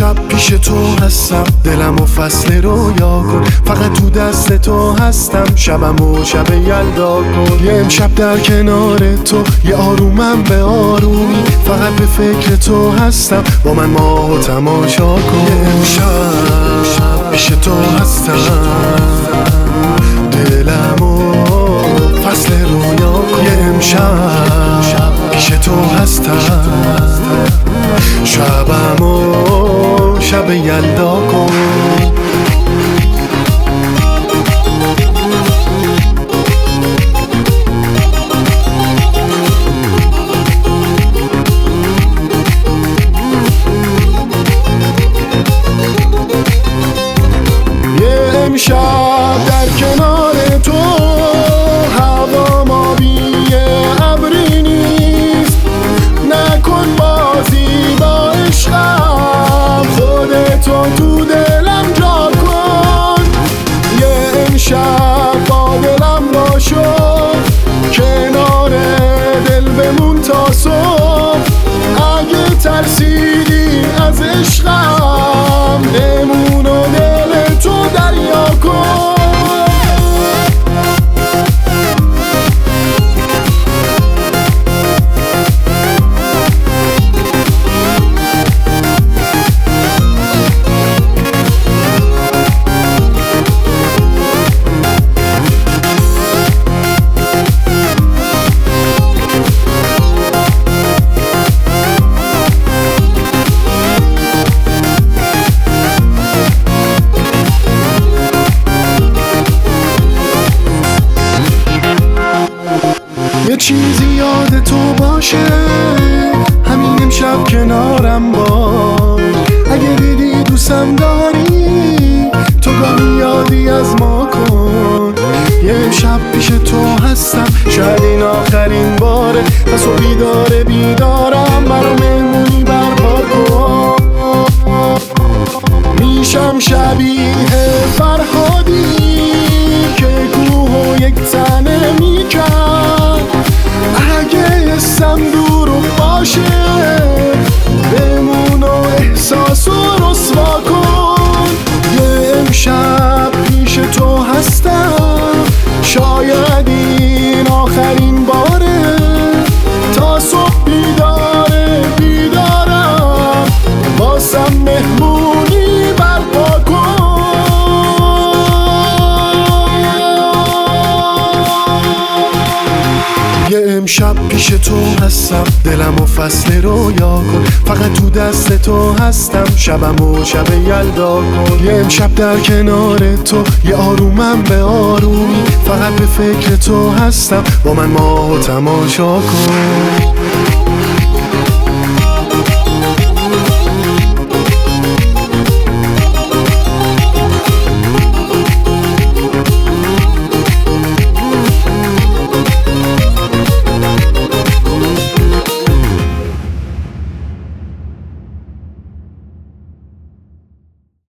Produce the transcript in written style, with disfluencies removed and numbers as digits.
امشب پیش تو هستم، دلم و فصل رویا کن. فقط تو دست تو هستم، شبم و شب یلدا کن. یه امشب در کنار تو، یه آرومم به آرومی. فقط به فکر تو هستم، با من ماه و تماشا کن. یه امشب پیش تو هستم، دلم و فصل رویا کن. یه امشب پیش تو هستم، شبم و شب یلدا کن. یه امشب در کنار تو، هوا مابیه ابری نیست. نکن بازی با عشقم، خودتو تو دلم جا کن. یه امشب با دلم باشو، کنار دل بمون تا صبح. اگه ترسیدی از عشقم، بمون و دل تو دریا کن. یه چیزی یاد تو باشه، همین امشب کنارم باش. اگه دیدی دوستم داری، تو گاهی یادی از ما کن. یه امشب پیش تو هستم، شاید این آخرین باره. پس و بیدارم، برا مهمونی برپا کن. میشم شبیه فرهادی که کوه و یک تنه میکرد. اگه اسم دور باشه، بمون و احساس و رسوا کن. یه امشب پیش تو هستم، شاید این آخرین باره. تا صبح بیدارم، واسم مهمونی برپا کن. یه امشب پیش تو هستم، دلم و فصل رویا کن. فقط تو دست تو هستم، شبم و شب یلدا کن. یه امشب در کنار تو، یه آرومم به آرومی. فقط به فکر تو هستم، با من ماه و تماشا کن.